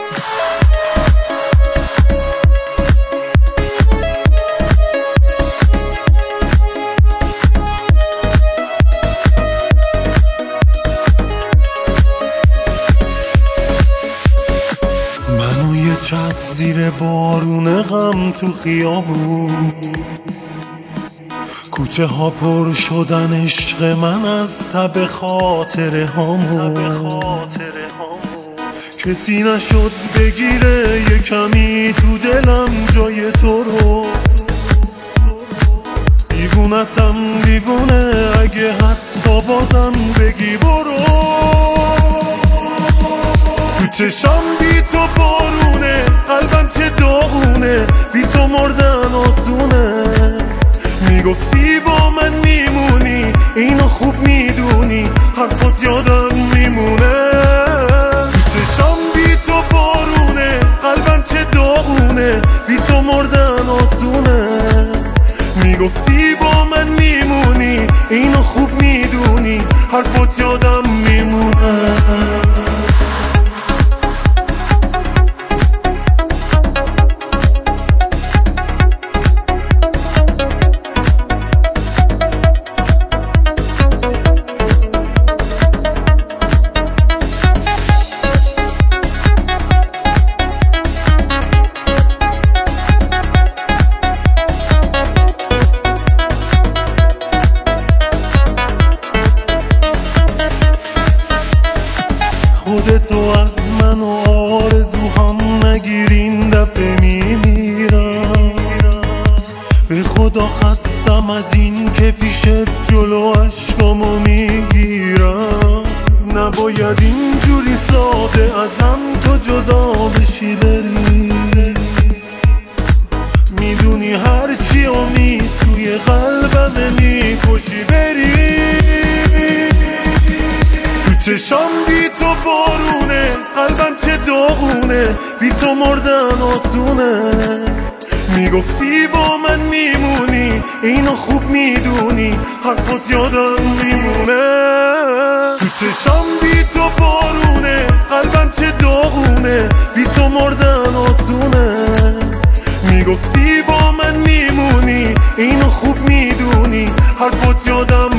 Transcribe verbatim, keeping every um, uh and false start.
منو یه چت زیر بارون غم تو خیابون، کوچه ها پر شدن عشق من از تب خاطره هامون. کسی نشد بگیره یه کمی تو دلم جای تو رو، دیوونتم دیوونه اگه حتی بازم بگی برو. تو چشم بی تو بارونه، قلبم چه داغونه، بی تو مردن آسونه. میگفتی با من میمونی، اینو خوب میدونی، حرفات یادم میمونه. تو چشم بی تو بارونه، قلبم چه داغونه، بی تو مردن آسونه. میگفتی با من میمونی، اینو خوب میدونی، حرفات یادم میمونه. خودتو از من و آرزو هم نگیرین دفعه میمیرم. به خدا خستم از این که پیشت جلو عشقامو میگیرم. نباید اینجوری ساده ازم تو جدا بشی بری، میدونی هرچی امید توی قلبم میکشی بری. چشم بی تو بارونه، قلبم چه داغونه، بی تو مردن آسونه. میگفتی با من میمونی، اینو خوب میدونی، حرفات یادم میمونه. تو چشم بی تو بارونه، قلبم چه داغونه، بی تو مردن آسونه. میگفتی با من میمونی، اینو خوب میدونی، حرفات یادم